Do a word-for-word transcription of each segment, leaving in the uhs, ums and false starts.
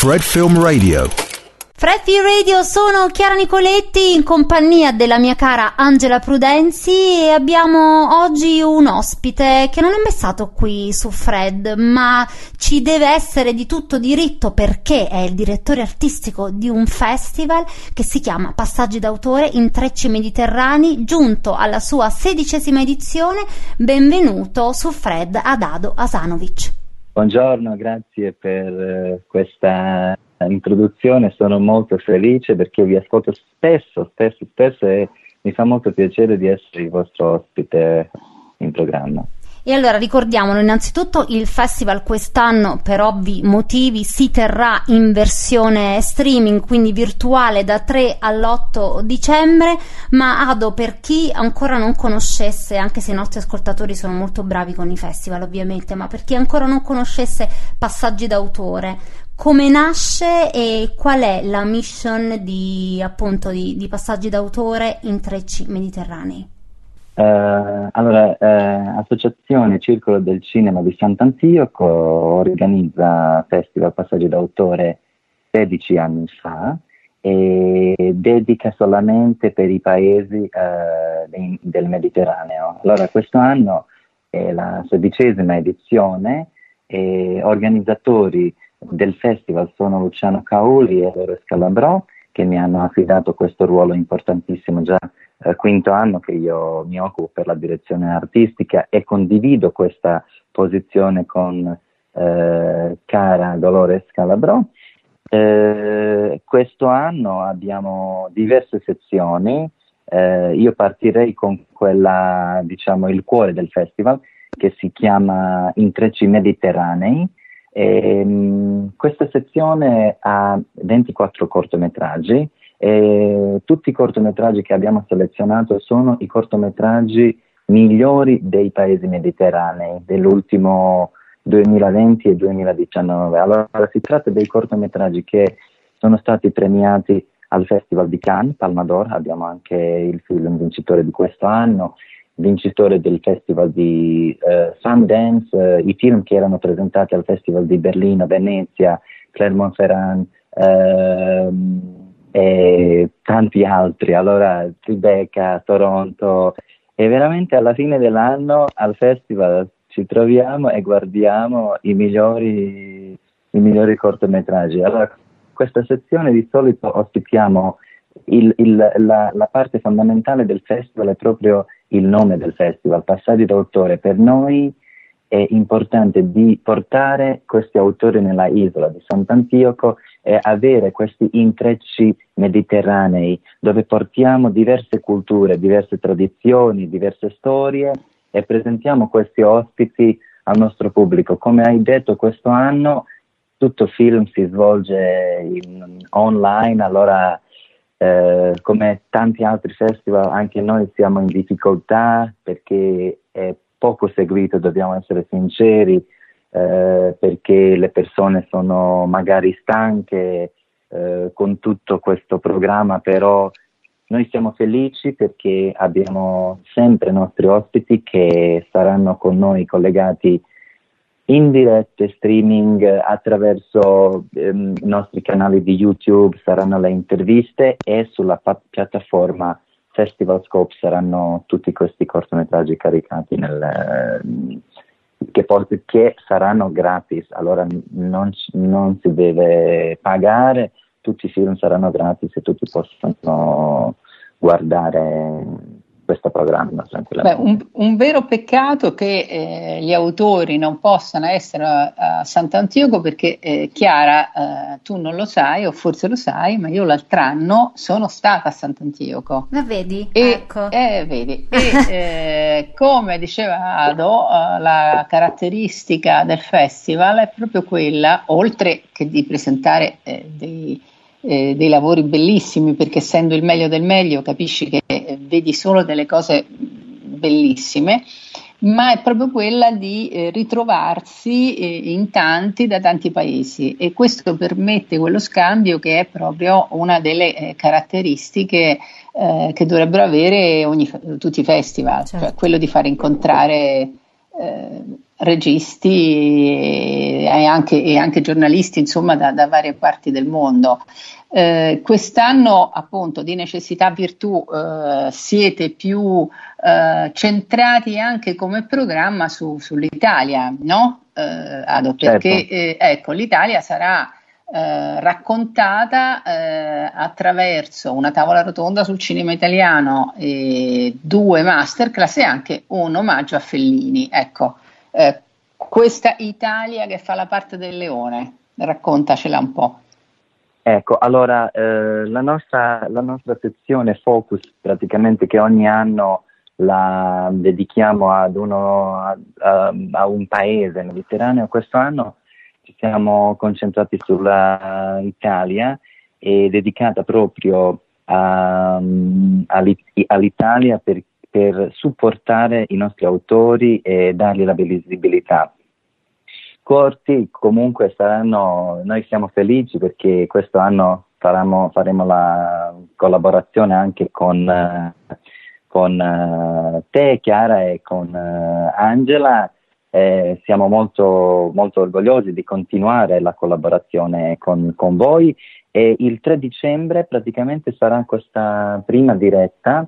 Fred Film Radio. Fred Film Radio, sono Chiara Nicoletti in compagnia della mia cara Angela Prudenzi e abbiamo oggi un ospite che non è mai stato qui su Fred, ma ci deve essere di tutto diritto perché è il direttore artistico di un festival che si chiama Passaggi d'autore Intrecci Mediterranei, giunto alla sua sedicesima edizione. Benvenuto su Fred ad Ado Asanovic. Buongiorno, grazie per questa introduzione, sono molto felice perché vi ascolto spesso, spesso, spesso e mi fa molto piacere di essere il vostro ospite in programma. E allora ricordiamolo, innanzitutto il festival quest'anno per ovvi motivi si terrà in versione streaming, quindi virtuale, da tre all'otto dicembre, ma Ado, per chi ancora non conoscesse, anche se i nostri ascoltatori sono molto bravi con i festival ovviamente, ma per chi ancora non conoscesse Passaggi d'autore, come nasce e qual è la mission di appunto di, di Passaggi d'autore Intrecci Mediterranei? Uh, allora, uh, Associazione Circolo del Cinema di Sant'Antioco organizza Festival Passaggi d'autore sedici anni fa e dedica solamente per i paesi uh, de- del Mediterraneo. Allora, questo anno è la sedicesima edizione e organizzatori del festival sono Luciano Cauli e Loro Scalabrò, che mi hanno affidato questo ruolo importantissimo già eh, quinto anno che io mi occupo per la direzione artistica e condivido questa posizione con eh, cara Dolores Scalabrò. Eh, questo anno abbiamo diverse sezioni, eh, io partirei con quella, diciamo, il cuore del festival, che si chiama Intrecci Mediterranei. E, mh, questa sezione ha ventiquattro cortometraggi e tutti i cortometraggi che abbiamo selezionato sono i cortometraggi migliori dei paesi mediterranei dell'ultimo duemilaventi e duemiladiciannove. Allora, si tratta dei cortometraggi che sono stati premiati al Festival di Cannes, Palma d'Or, abbiamo anche il film vincitore di questo anno, vincitore del Festival di uh, Sundance, uh, i film che erano presentati al Festival di Berlino, Venezia, Clermont-Ferrand uh, e tanti altri, allora Tribeca, Toronto, e veramente alla fine dell'anno al Festival ci troviamo e guardiamo i migliori, i migliori cortometraggi. Allora, questa sezione di solito ospitiamo il, il, la, la parte fondamentale del festival è proprio il nome del festival, Passaggi d'autore. Per noi è importante di portare questi autori nella isola di Sant'Antioco e avere questi intrecci mediterranei dove portiamo diverse culture, diverse tradizioni, diverse storie e presentiamo questi ospiti al nostro pubblico. Come hai detto, questo anno tutto film si svolge in, online, allora Eh, come tanti altri festival anche noi siamo in difficoltà perché è poco seguito, dobbiamo essere sinceri, eh, perché le persone sono magari stanche eh, con tutto questo programma, però noi siamo felici perché abbiamo sempre i nostri ospiti che saranno con noi collegati in diretta streaming attraverso ehm, i nostri canali di YouTube, saranno le interviste e sulla pa- piattaforma Festival Scope saranno tutti questi cortometraggi caricati nel, eh, che, poi, che saranno gratis, allora non, non si deve pagare, tutti i film saranno gratis e tutti possono guardare questo programma tranquillamente. Beh, un, un vero peccato che eh, gli autori non possano essere a, a Sant'Antioco perché eh, Chiara, eh, tu non lo sai o forse lo sai, ma io l'altro anno sono stata a Sant'Antioco. Ma vedi? E, ecco. Eh, vedi. E eh, come diceva Ado, eh, la caratteristica del festival è proprio quella, oltre che di presentare eh, dei Eh, dei lavori bellissimi, perché essendo il meglio del meglio capisci che eh, vedi solo delle cose bellissime, ma è proprio quella di eh, ritrovarsi eh, in tanti da tanti paesi, e questo permette quello scambio che è proprio una delle eh, caratteristiche eh, che dovrebbero avere ogni, tutti i festival, certo. Cioè quello di far incontrare eh, registi e anche, e anche giornalisti, insomma, da, da varie parti del mondo. Eh, quest'anno, appunto, di necessità virtù, eh, siete più eh, centrati anche come programma su, sull'Italia, no? Eh, Ado, perché Certo. eh, ecco, l'Italia sarà eh, raccontata eh, attraverso una tavola rotonda sul cinema italiano, e due masterclass e anche un omaggio a Fellini. Ecco, eh, questa Italia che fa la parte del leone, raccontacela un po'. Ecco, allora eh, la nostra, la nostra sezione Focus, praticamente, che ogni anno la dedichiamo ad uno, a, a- a un paese mediterraneo, questo anno ci siamo concentrati sulla Italia e dedicata proprio a- all'I- all'Italia per, per supportare i nostri autori e dargli la visibilità. Corti comunque saranno, noi siamo felici perché questo anno faremo, faremo la collaborazione anche con, eh, con eh, te, Chiara, e con eh, Angela. Eh, siamo molto, molto orgogliosi di continuare la collaborazione con, con voi, e il tre dicembre praticamente sarà questa prima diretta,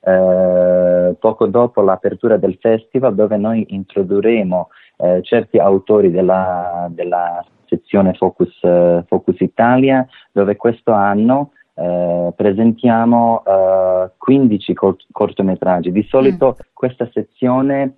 eh, poco dopo l'apertura del festival, dove noi introdurremo eh, certi autori della, della sezione Focus, eh, Focus Italia, dove questo anno eh, presentiamo eh, quindici cort- cortometraggi. Di solito Mm. questa sezione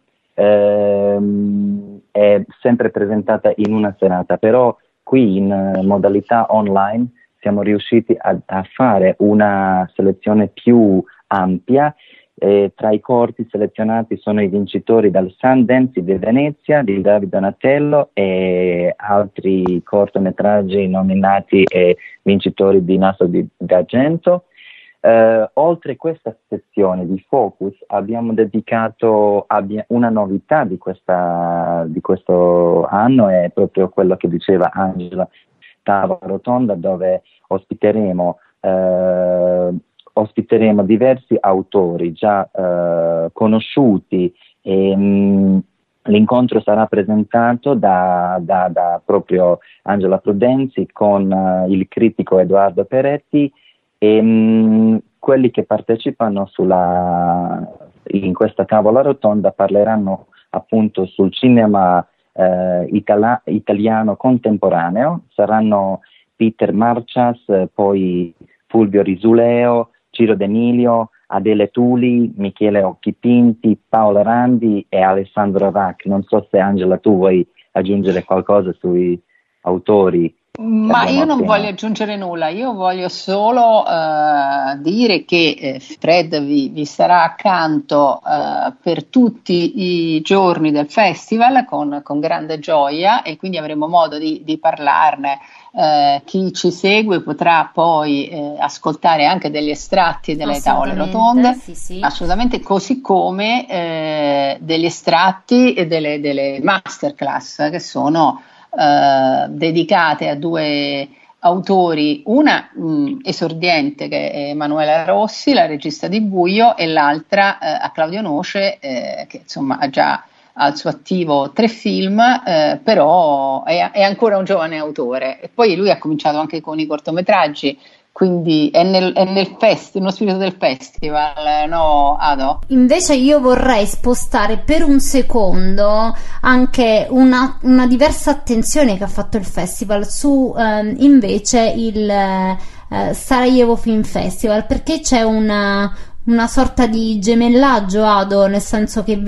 ehm, è sempre presentata in una serata, però qui in eh, modalità online siamo riusciti a, a fare una selezione più ampia. Eh, tra i corti selezionati sono i vincitori dal Sundance di Venezia di Davide Donatello e altri cortometraggi nominati e vincitori di Nastro di d'Argento. Eh, oltre questa sezione di Focus abbiamo dedicato abbia, una novità di, questa, di questo anno, è proprio quello che diceva Angela, tavola rotonda, dove ospiteremo eh, ospiteremo diversi autori già eh, conosciuti, e mh, l'incontro sarà presentato da, da, da proprio Angela Prudenzi con uh, il critico Edoardo Peretti, e mh, quelli che partecipano sulla, in questa tavola rotonda parleranno appunto sul cinema eh, itala- italiano contemporaneo. Saranno Peter Marchas, eh, poi Fulvio Risuleo, Ciro D'Emilio, Adele Tuli, Michele Occhipinti, Paolo Randi e Alessandro Rack. Non so se, Angela, tu vuoi aggiungere qualcosa sui autori che Ma abbiamo io non appena. voglio aggiungere nulla, io voglio solo eh, dire che eh, Fred vi, vi sarà accanto eh, per tutti i giorni del festival con, con grande gioia, e quindi avremo modo di, di parlarne. Eh, chi ci segue potrà poi eh, ascoltare anche degli estratti delle tavole Assolutamente, rotonde, sì, sì. assolutamente, così come eh, degli estratti e delle, delle masterclass che sono eh, dedicate a due autori, una mh, esordiente che è Emanuela Rossi, la regista di Buio, e l'altra eh, a Claudio Noce, eh, che insomma ha già al suo attivo tre film, eh, però è, è ancora un giovane autore, e poi lui ha cominciato anche con i cortometraggi, quindi è nel, è nel fest, nello spirito del festival, no, Ado? Invece io vorrei spostare per un secondo anche una, una diversa attenzione che ha fatto il festival su ehm, invece il eh, Sarajevo Film Festival, perché c'è una, una sorta di gemellaggio, Ado, nel senso che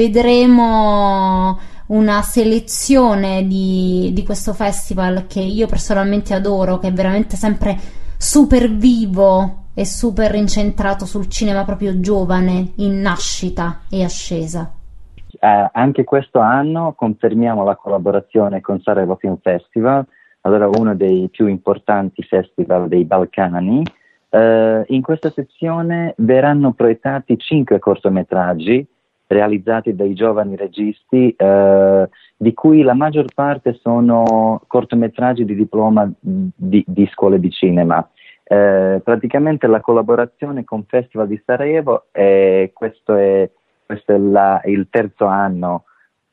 vedremo una selezione di, di questo festival che io personalmente adoro, che è veramente sempre super vivo e super incentrato sul cinema proprio giovane, in nascita e ascesa. Eh, anche questo anno confermiamo la collaborazione con Sarajevo Film Festival, allora uno dei più importanti festival dei Balcani. Eh, in questa sezione verranno proiettati cinque cortometraggi realizzati dai giovani registi, eh, di cui la maggior parte sono cortometraggi di diploma di, di scuole di cinema. Eh, praticamente la collaborazione con Festival di Sarajevo, eh, questo è, questo è la, il terzo anno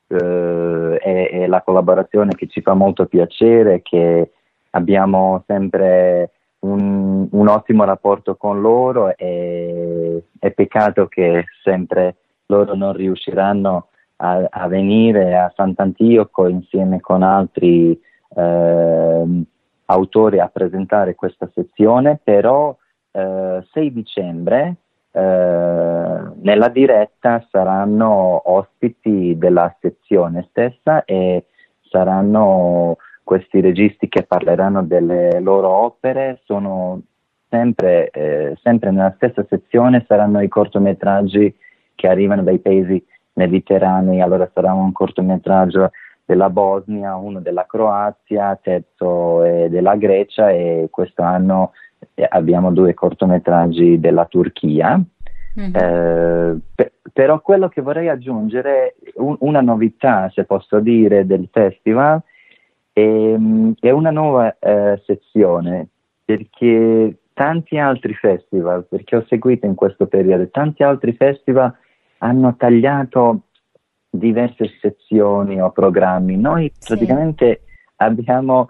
eh, è, è la collaborazione che ci fa molto piacere, che abbiamo sempre un, un ottimo rapporto con loro, e è peccato che sempre loro non riusciranno a, a venire a Sant'Antioco insieme con altri eh, autori a presentare questa sezione, però eh, sei dicembre eh, nella diretta saranno ospiti della sezione stessa, e saranno questi registi che parleranno delle loro opere. Sono sempre, eh, sempre nella stessa sezione saranno i cortometraggi che arrivano dai paesi mediterranei. Allora sarà un cortometraggio della Bosnia, uno della Croazia, terzo è della Grecia, e questo anno abbiamo due cortometraggi della Turchia. Mm-hmm. Eh, pe- però quello che vorrei aggiungere, un- una novità, se posso dire, del festival, è, è una nuova eh, sezione, perché tanti altri festival, perché ho seguito in questo periodo, tanti altri festival hanno tagliato diverse sezioni o programmi. Noi sì. praticamente abbiamo,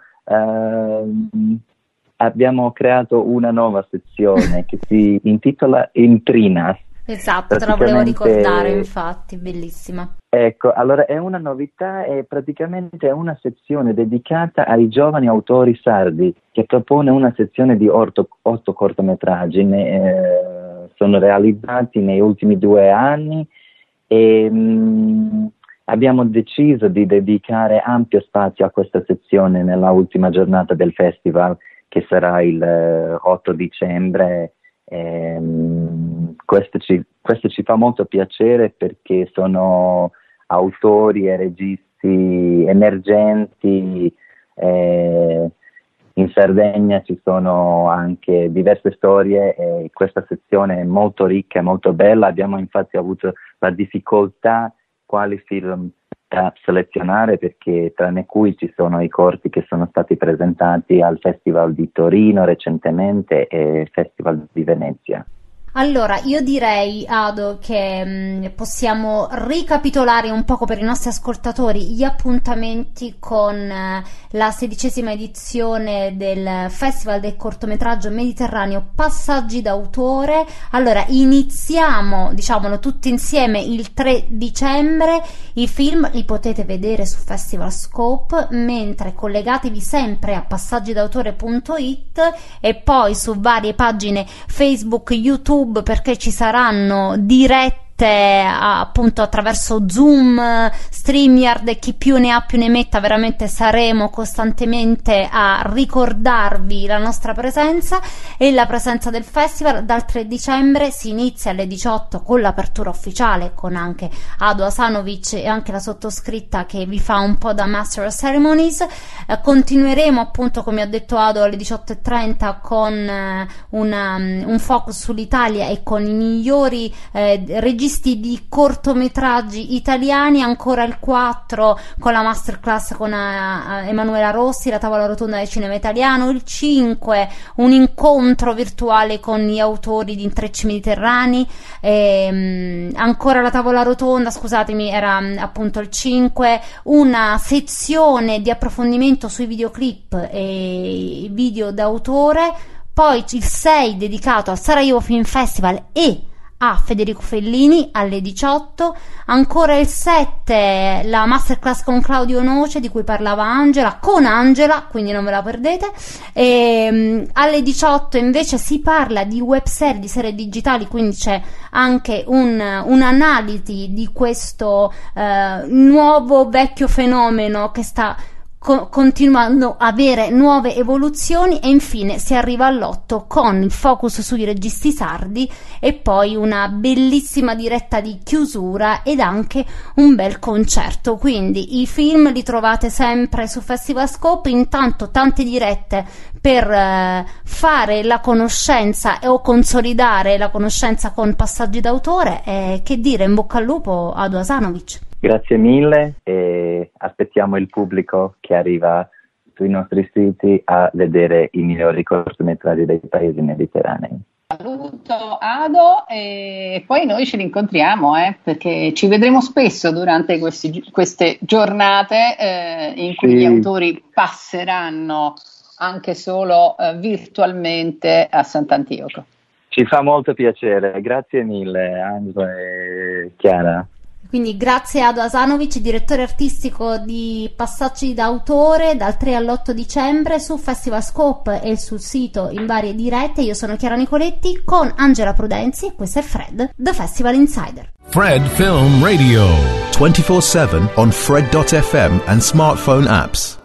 uh, abbiamo creato una nuova sezione che si intitola Intrinas. Esatto, te la volevo ricordare, infatti, bellissima. Ecco, allora è una novità, è praticamente una sezione dedicata ai giovani autori sardi, che propone una sezione di otto, otto cortometraggi, ne, eh, sono realizzati negli ultimi due anni, e mh, abbiamo deciso di dedicare ampio spazio a questa sezione nella ultima giornata del festival, che sarà il eh, otto dicembre. Ehm, questo, ci, questo ci fa molto piacere, perché sono autori e registi emergenti. eh, in Sardegna ci sono anche diverse storie, e questa sezione è molto ricca e molto bella. Abbiamo infatti avuto la difficoltà quali film da selezionare, perché tra cui ci sono i corti che sono stati presentati al Festival di Torino recentemente e il Festival di Venezia. Allora, io direi, Ado, che mh, possiamo ricapitolare un poco per i nostri ascoltatori gli appuntamenti con eh, la sedicesima edizione del Festival del cortometraggio mediterraneo Passaggi d'autore. Allora, iniziamo, diciamolo tutti insieme, il tre dicembre. I film li potete vedere su Festival Scope, mentre collegatevi sempre a passaggi d'autore punto it e poi su varie pagine Facebook, YouTube, perché ci saranno dirette appunto attraverso Zoom, StreamYard e chi più ne ha più ne metta. Veramente saremo costantemente a ricordarvi la nostra presenza e la presenza del festival. Dal tre dicembre si inizia alle diciotto con l'apertura ufficiale, con anche Ado Asanovic e anche la sottoscritta che vi fa un po' da Master of Ceremonies. Eh, continueremo appunto, come ha detto Ado, alle diciotto e trenta con eh, una, un focus sull'Italia e con i migliori eh, registrazioni di cortometraggi italiani. Ancora il quattro con la masterclass con uh, Emanuela Rossi, la tavola rotonda del cinema italiano. Il cinque un incontro virtuale con gli autori di Intrecci Mediterranei. E, um, ancora la tavola rotonda, scusatemi, era um, appunto il cinque, una sezione di approfondimento sui videoclip e video d'autore. Poi il sei dedicato al Sarajevo Film Festival e a Federico Fellini alle diciotto. Ancora il sette la masterclass con Claudio Noce di cui parlava Angela, con Angela, quindi non ve la perdete. E, um, alle diciotto invece si parla di webserie, di serie digitali, quindi c'è anche un, un'analisi di questo uh, nuovo vecchio fenomeno che sta continuando a avere nuove evoluzioni. E infine si arriva all'otto con il focus sui registi sardi e poi una bellissima diretta di chiusura ed anche un bel concerto. Quindi i film li trovate sempre su Festival Scope. Intanto tante dirette per eh, fare la conoscenza o consolidare la conoscenza con Passaggi d'autore. E che dire, in bocca al lupo, Ado Asanovic. Grazie mille, e aspettiamo il pubblico che arriva sui nostri siti a vedere i migliori cortometraggi dei paesi mediterranei. saluto Ado e poi noi ci rincontriamo eh, perché ci vedremo spesso durante questi, queste giornate eh, in cui sì. Gli autori passeranno anche solo eh, virtualmente a Sant'Antioco. Ci fa molto piacere, grazie mille Angelo e Chiara. Quindi grazie a Ado Asanovic, direttore artistico di Passaggi d'autore dal tre all'otto dicembre su Festival Scope e sul sito in varie dirette. Io sono Chiara Nicoletti con Angela Prudenzi e questo è Fred, The Festival Insider. Fred Film Radio twenty-four seven on Fred dot f m and smartphone apps.